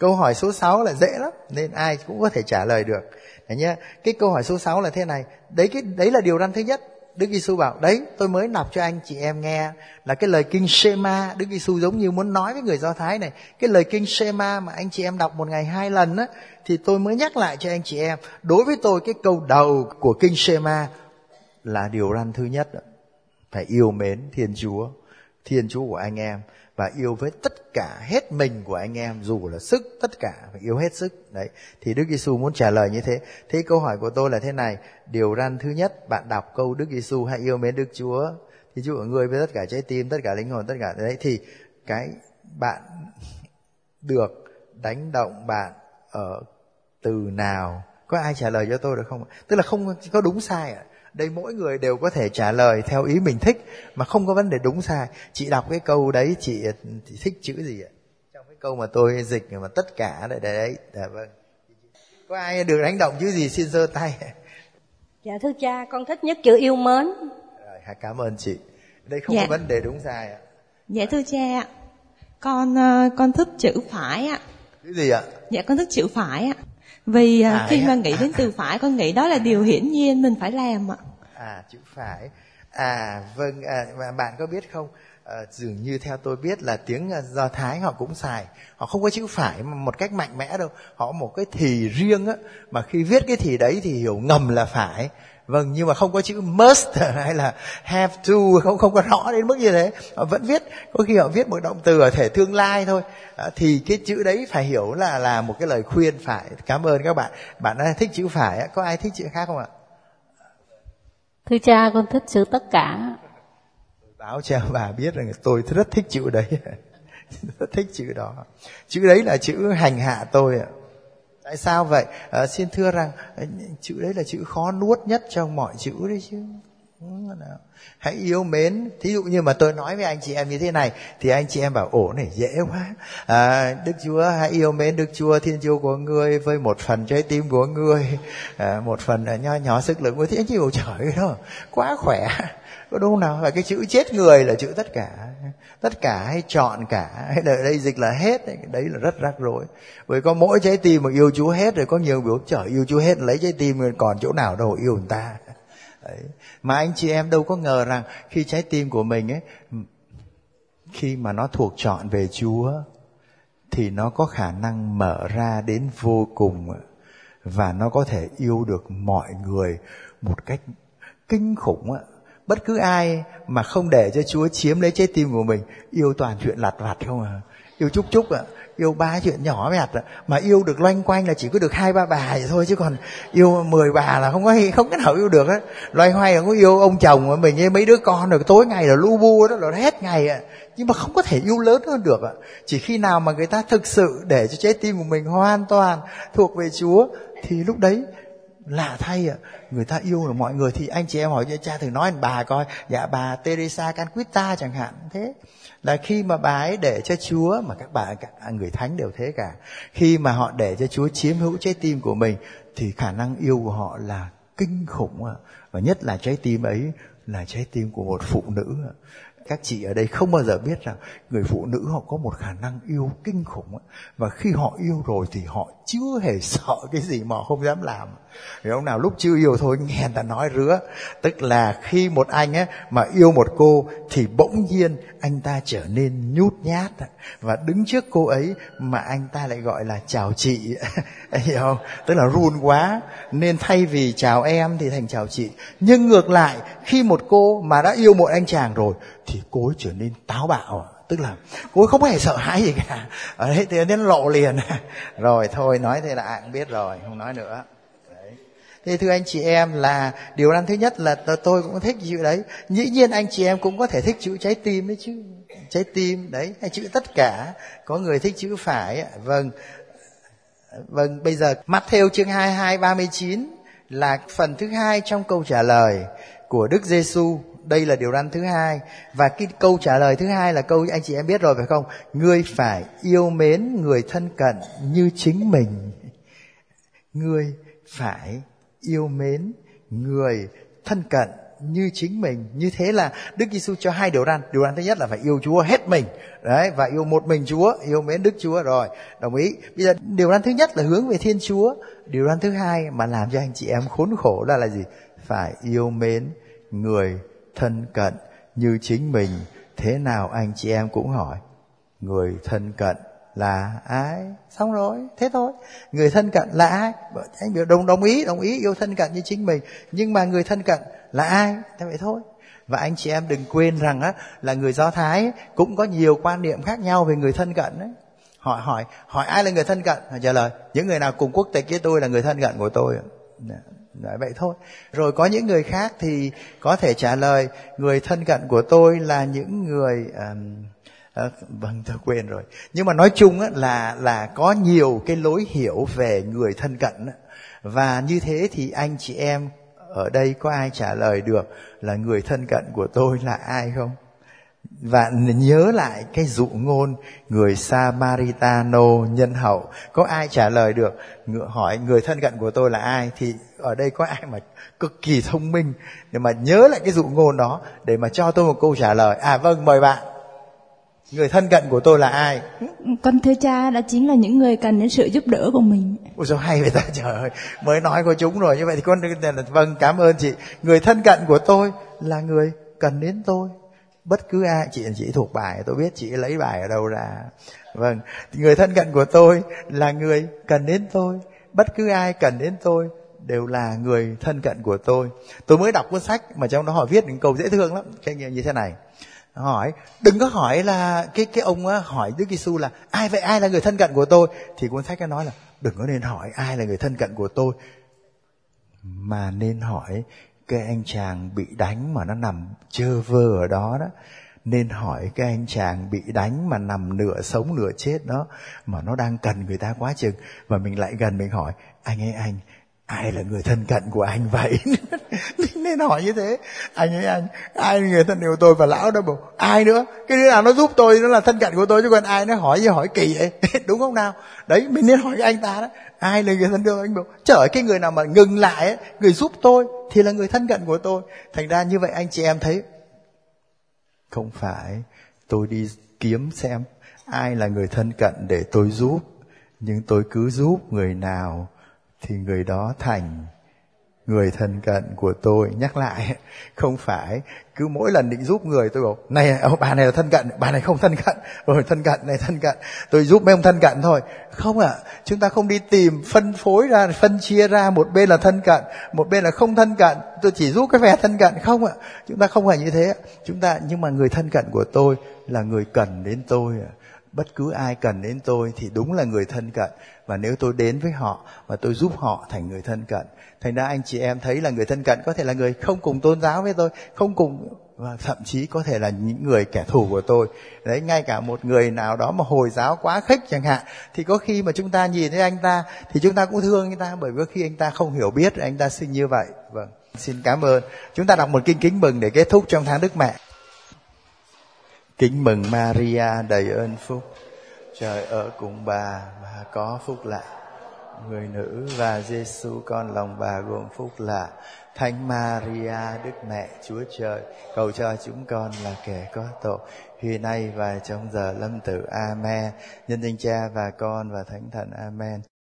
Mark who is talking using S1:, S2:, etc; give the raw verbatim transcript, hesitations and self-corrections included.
S1: Câu hỏi số sáu là dễ lắm, nên ai cũng có thể trả lời được. Đấy nhá. Cái câu hỏi số sáu là thế này. Đấy cái đấy là điều răn thứ nhất. Đức Giêsu bảo, đấy tôi mới đọc cho anh chị em nghe là cái lời kinh Shema. Đức Giêsu giống như muốn nói với người Do Thái này, cái lời kinh Shema mà anh chị em đọc một ngày hai lần á, thì tôi mới nhắc lại cho anh chị em. Đối với tôi cái câu đầu của kinh Shema là điều răn thứ nhất đó. Phải yêu mến Thiên Chúa, Thiên Chúa của anh em, và yêu với tất cả hết mình của anh em, dù là sức, tất cả phải yêu hết sức. Đấy, thì Đức Giêsu muốn trả lời như thế. Thế câu hỏi của tôi là thế này, điều răn thứ nhất, bạn đọc câu Đức Giêsu hãy yêu mến Đức Chúa, Thiên Chúa của ngươi với tất cả trái tim, tất cả linh hồn, tất cả đấy, thì cái bạn được đánh động bạn ở từ nào? Có ai trả lời cho tôi được không? Tức là không có đúng sai ạ. Đây mỗi người đều có thể trả lời theo ý mình thích, mà không có vấn đề đúng sai. Chị đọc cái câu đấy, chị, chị thích chữ gì ạ? Trong cái câu mà tôi dịch mà tất cả đấy, đấy, đấy. Vâng. Có ai được đánh động chữ gì xin giơ tay?
S2: Dạ thưa cha, con thích nhất chữ yêu mến.
S1: Rồi, cảm ơn chị. Đây không
S3: dạ.
S1: có vấn đề đúng sai ạ.
S3: Dạ thưa cha, con con thích chữ phải ạ.
S1: Chữ gì ạ?
S3: Dạ con thích chữ phải ạ. Vì à, khi mà nghĩ đến từ phải, con nghĩ đó là điều hiển nhiên mình phải làm ạ.
S1: À, chữ phải. À, vâng, à, bạn có biết không? À, dường như theo tôi biết là tiếng Do Thái họ cũng xài. Họ không có chữ phải một cách mạnh mẽ đâu. Họ có một cái thì riêng á, mà khi viết cái thì đấy thì hiểu ngầm là phải. Vâng, nhưng mà không có chữ must hay là have to, không không có rõ đến mức như thế. Họ vẫn viết, có khi họ viết một động từ ở thể tương lai thôi. À, thì cái chữ đấy phải hiểu là là một cái lời khuyên phải. Cảm ơn các bạn. Bạn đã thích chữ phải, có ai thích chữ khác không ạ?
S4: Thưa cha, con thích chữ tất cả.
S1: Tôi báo cho bà biết rằng tôi rất thích chữ đấy. Rất thích chữ đó. Chữ đấy là chữ hành hạ tôi ạ. Tại sao vậy? À, xin thưa rằng chữ đấy là chữ khó nuốt nhất trong mọi chữ đấy chứ. Hãy yêu mến. Thí dụ như mà tôi nói với anh chị em như thế này, thì anh chị em bảo ổ này dễ quá. À, Đức Chúa hãy yêu mến Đức Chúa Thiên Chúa của ngươi với một phần trái tim của ngươi, à, một phần nho nhỏ sức lực của. Thì anh chị bảo trời đó quá khỏe. Có đúng không nào? Và cái chữ chết người là chữ tất cả. Tất cả hay chọn cả, hay là đây dịch là hết, đấy là rất rắc rối. Bởi có mỗi trái tim mà yêu Chúa hết rồi, có nhiều biểu trời yêu Chúa hết lấy trái tim còn chỗ nào đâu yêu người ta. Đấy. Mà anh chị em đâu có ngờ rằng khi trái tim của mình ấy, khi mà nó thuộc chọn về Chúa thì nó có khả năng mở ra đến vô cùng, và nó có thể yêu được mọi người một cách kinh khủng ạ. Bất cứ ai mà không để cho Chúa chiếm lấy trái tim của mình, yêu toàn chuyện lặt vặt không à, yêu chúc chúc ạ, yêu ba chuyện nhỏ nhặt ạ, mà yêu được loanh quanh là chỉ có được hai ba bà vậy thôi, chứ còn yêu mười bà là không có không cái nào yêu được á. Loay hoay là có yêu ông chồng của mình với mấy đứa con rồi tối ngày là lu bu đó là hết ngày ạ, nhưng mà không có thể yêu lớn hơn được ạ. Chỉ khi nào mà người ta thực sự để cho trái tim của mình hoàn toàn thuộc về Chúa thì lúc đấy lạ thay ạ, người ta yêu được mọi người. Thì anh chị em hỏi cha thử nói bà coi, dạ bà Teresa Calcutta chẳng hạn, thế là khi mà bà ấy để cho Chúa, mà các bà các người thánh đều thế cả, khi mà họ để cho Chúa chiếm hữu trái tim của mình thì khả năng yêu của họ là kinh khủng ạ. Và nhất là trái tim ấy là trái tim của một phụ nữ. Các chị ở đây không bao giờ biết rằng người phụ nữ họ có một khả năng yêu kinh khủng. Và khi họ yêu rồi thì họ chưa hề sợ cái gì mà họ không dám làm. Vì ông nào lúc chưa yêu thôi nghe người ta nói rứa. Tức là khi một anh ấy mà yêu một cô thì bỗng nhiên anh ta trở nên nhút nhát. Và đứng trước cô ấy mà anh ta lại gọi là chào chị. Hiểu không? Tức là run quá. Nên thay vì chào em thì thành chào chị. Nhưng ngược lại, khi một cô mà đã yêu một anh chàng rồi thì cô ấy trở nên táo bạo. Tức là cô ấy không hề sợ hãi gì cả. Ở đấy thì đến lộ liền. Rồi thôi nói thế là ai cũng biết rồi, không nói nữa. Đấy. Thế thưa anh chị em, là điều răn thứ nhất là tôi cũng thích chữ đấy. Dĩ nhiên anh chị em cũng có thể thích chữ trái tim đấy chứ. Trái tim đấy, hay chữ tất cả. Có người thích chữ phải. Vâng. Vâng, bây giờ Matthew chương hai mươi hai ba mươi chín là phần thứ hai trong câu trả lời của Đức Giêsu. Đây là điều răn thứ hai. Và cái câu trả lời thứ hai là câu anh chị em biết rồi phải không? Ngươi phải yêu mến người thân cận như chính mình. Ngươi phải yêu mến người thân cận như chính mình. Như thế là Đức Giêsu cho hai điều răn. Điều răn thứ nhất là phải yêu Chúa hết mình, đấy, và yêu một mình Chúa, yêu mến Đức Chúa. Rồi, đồng ý. Bây giờ điều răn thứ nhất là hướng về Thiên Chúa. Điều răn thứ hai mà làm cho anh chị em khốn khổ là là gì? Phải yêu mến người thân cận như chính mình. Thế nào anh chị em cũng hỏi, người thân cận là ai? Xong rồi, thế thôi. Người thân cận là ai? Anh biểu đồng đồng ý, đồng ý yêu thân cận như chính mình. Nhưng mà người thân cận là ai? Thế vậy thôi. Và anh chị em đừng quên rằng á, là người Do Thái cũng có nhiều quan niệm khác nhau về người thân cận đấy. Hỏi hỏi hỏi ai là người thân cận? Họ trả lời, những người nào cùng quốc tịch với tôi là người thân cận của tôi. Đấy, vậy thôi. Rồi có những người khác thì có thể trả lời, người thân cận của tôi là những người um, À, vâng, tôi quên rồi. Nhưng mà nói chung á, là là có nhiều cái lối hiểu về người thân cận á. Và như thế thì anh chị em ở đây có ai trả lời được là người thân cận của tôi là ai không? Và nhớ lại cái dụ ngôn người Samaritano nhân hậu. Có ai trả lời được hỏi người thân cận của tôi là ai? Thì ở đây có ai mà cực kỳ thông minh để mà nhớ lại cái dụ ngôn đó để mà cho tôi một câu trả lời? À vâng, mời bạn. Người thân cận của tôi là ai?
S3: Con thưa cha, đó chính là những người cần đến sự giúp đỡ của mình.
S1: Ôi sao hay vậy ta, trời ơi, mới nói của chúng rồi. Như vậy thì con vâng, cảm ơn chị. Người thân cận của tôi là người cần đến tôi. Bất cứ ai, chị chị thuộc bài, tôi biết chị lấy bài ở đâu ra. Vâng, người thân cận của tôi là người cần đến tôi. Bất cứ ai cần đến tôi đều là người thân cận của tôi. Tôi mới đọc cuốn sách mà trong đó họ viết những câu dễ thương lắm, cái như thế này. Hỏi, đừng có hỏi là cái cái ông á, hỏi Đức Giêsu là ai vậy, ai là người thân cận của tôi? Thì cuốn sách nó nói là đừng có nên hỏi ai là người thân cận của tôi, mà nên hỏi cái anh chàng bị đánh mà nó nằm chơ vơ ở đó đó. Nên hỏi cái anh chàng bị đánh mà nằm nửa sống nửa chết đó, mà nó đang cần người ta quá chừng. Và mình lại gần mình hỏi, anh ơi anh, ai là người thân cận của anh vậy? Nên hỏi như thế. Anh ấy anh, ai là người thân cận của tôi? Và lão đó bảo, ai nữa? Cái đứa nào nó giúp tôi nó là thân cận của tôi, chứ còn ai nó hỏi gì hỏi kỳ vậy? Đúng không nào? Đấy, mình nên hỏi cái anh ta đó, ai là người thân cận của anh? Bảo, trời, cái người nào mà ngừng lại ấy, người giúp tôi thì là người thân cận của tôi. Thành ra như vậy anh chị em thấy, không phải tôi đi kiếm xem ai là người thân cận để tôi giúp, nhưng tôi cứ giúp người nào thì người đó thành người thân cận của tôi. Nhắc lại, không phải cứ mỗi lần định giúp người tôi bảo, này bà này là thân cận, bà này không thân cận, rồi thân cận này thân cận, tôi giúp mấy ông thân cận thôi. Không ạ, à, chúng ta không đi tìm phân phối ra, phân chia ra một bên là thân cận, một bên là không thân cận, tôi chỉ giúp cái vẻ thân cận. Không ạ, à, chúng ta không phải như thế. Chúng ta, nhưng mà người thân cận của tôi là người cần đến tôi. Bất cứ ai cần đến tôi thì đúng là người thân cận. Và nếu tôi đến với họ và tôi giúp họ thành người thân cận. Thành ra anh chị em thấy là người thân cận có thể là người không cùng tôn giáo với tôi, không cùng, và thậm chí có thể là những người kẻ thù của tôi. Đấy, ngay cả một người nào đó mà Hồi giáo quá khích chẳng hạn, thì có khi mà chúng ta nhìn thấy anh ta thì chúng ta cũng thương anh ta, bởi vì khi anh ta không hiểu biết anh ta sinh như vậy. Vâng, xin cảm ơn. Chúng ta đọc một kinh kính mừng để kết thúc trong tháng Đức Mẹ. Kính mừng Maria đầy ơn phúc, trời ở cùng bà và có phúc lạ. Người nữ và Giêsu con lòng bà gồm phúc lạ. Thánh Maria Đức Mẹ Chúa Trời, cầu cho chúng con là kẻ có tội, hiện nay và trong giờ lâm tử. Amen. Nhân danh Cha và Con và Thánh Thần. Amen.